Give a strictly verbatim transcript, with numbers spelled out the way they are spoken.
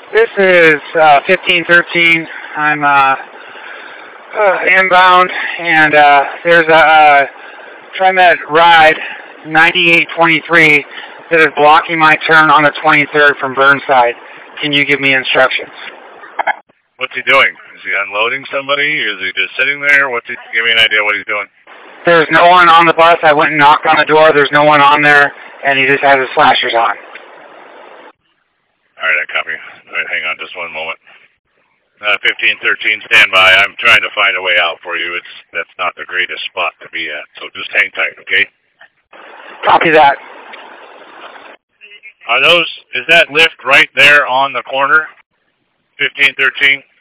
This is uh, fifteen thirteen. I'm uh, uh, inbound, and uh, there's a uh, TriMet ride ninety-eight twenty-three that is blocking my turn on the twenty-third from Burnside. Can you give me instructions? What's he doing? Is he unloading somebody? Is he just sitting there? What's he? Give me an idea what he's doing. There's no one on the bus. I went and knocked on the door. There's no one on there, and he just has his flashers on. All right, I copy. All right, hang on just one moment. Uh, fifteen thirteen, stand by. I'm trying to find a way out for you. It's That's not the greatest spot to be at, so just hang tight, okay? Copy that. Are those, is that lift right there on the corner? fifteen thirteen?